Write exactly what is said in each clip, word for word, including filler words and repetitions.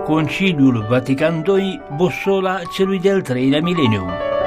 Conciliul Vatican doi, busola celui de-al treilea mileniu.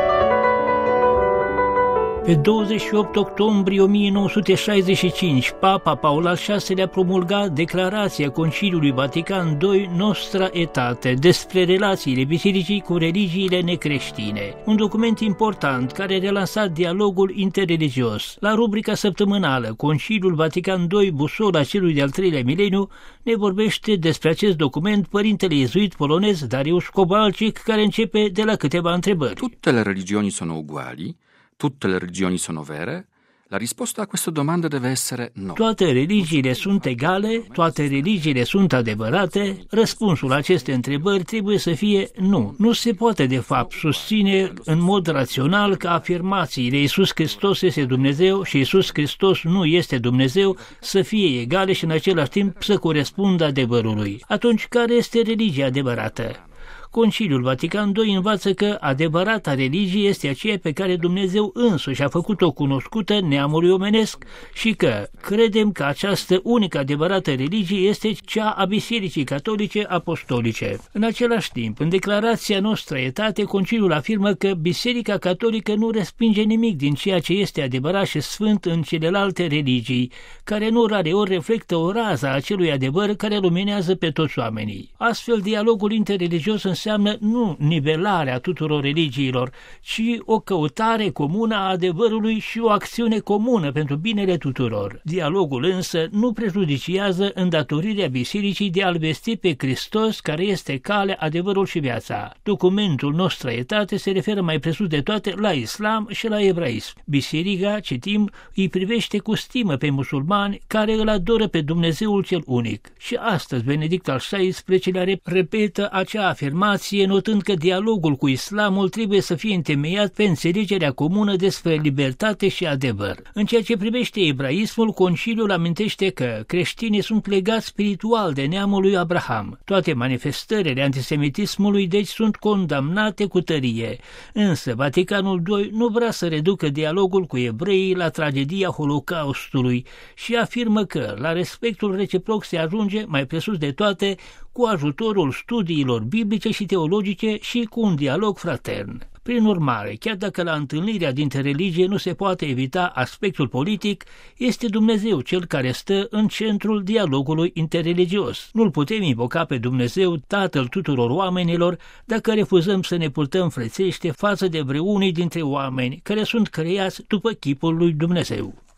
Pe douăzeci și opt octombrie o mie nouă sute șaizeci și cinci, Papa Paul al șaselea promulga declarația Conciliului Vatican doi Nostra Aetate despre relațiile bisericii cu religiile necreștine. Un document important care relansa dialogul interreligios. La rubrica săptămânală Conciliul Vatican doi, busola celui de-al treilea mileniu, ne vorbește despre acest document părintele iezuit polonez Dariusz Kowalczyk, care începe de la câteva întrebări. Tutte le religioni sono uguali? Tutte le religioni sono vere? La risposta a questa domanda deve essere no. Toate religiile sunt egale? Toate religiile sunt adevărate? Răspunsul la aceste întrebări trebuie să fie nu. Nu se poate de fapt susține în mod rațional că afirmațiile Iisus Hristos este Dumnezeu și Iisus Hristos nu este Dumnezeu să fie egale și în același timp să corespundă adevărului. Atunci, care este religia adevărată? Conciliul Vatican doi învață că adevărata religie este aceea pe care Dumnezeu însuși a făcut-o cunoscută neamului omenesc și că credem că această unică adevărată religie este cea a Bisericii Catolice Apostolice. În același timp, în declarația Nostra Aetate, Conciliul afirmă că Biserica Catolică nu respinge nimic din ceea ce este adevărat și sfânt în celelalte religii, care nu rareori reflectă o rază a acelui adevăr care luminează pe toți oamenii. Astfel, dialogul interreligios înseamnă nu nivelarea tuturor religiilor, ci o căutare comună a adevărului și o acțiune comună pentru binele tuturor. Dialogul însă nu prejudiciază îndatorirea bisericii de a-L vesti pe Hristos, care este calea, adevărul și viața. Documentul Nostra Aetate se referă mai presus de toate la islam și la ebraism. Biserica, citim, îi privește cu stimă pe musulmani care îl adoră pe Dumnezeul cel unic. Și astăzi Benedict al șaisprezecelea repetă acea afirmație, notând că dialogul cu islamul trebuie să fie întemeiat pe înțelegerea comună despre libertate și adevăr. În ceea ce privește ebraismul, Conciliul amintește că creștinii sunt legați spiritual de neamul lui Abraham. Toate manifestările antisemitismului deci sunt condamnate cu tărie. Însă Vaticanul doi nu vrea să reducă dialogul cu evreii la tragedia Holocaustului și afirmă că la respectul reciproc se ajunge, mai presus de toate, cu ajutorul studiilor biblice și teologice și cu un dialog fratern. Prin urmare, chiar dacă la întâlnirea dintre religie nu se poate evita aspectul politic, este Dumnezeu cel care stă în centrul dialogului interreligios. Nu-L putem invoca pe Dumnezeu, Tatăl tuturor oamenilor, dacă refuzăm să ne purtăm frățește față de vreunii dintre oameni care sunt creați după chipul lui Dumnezeu.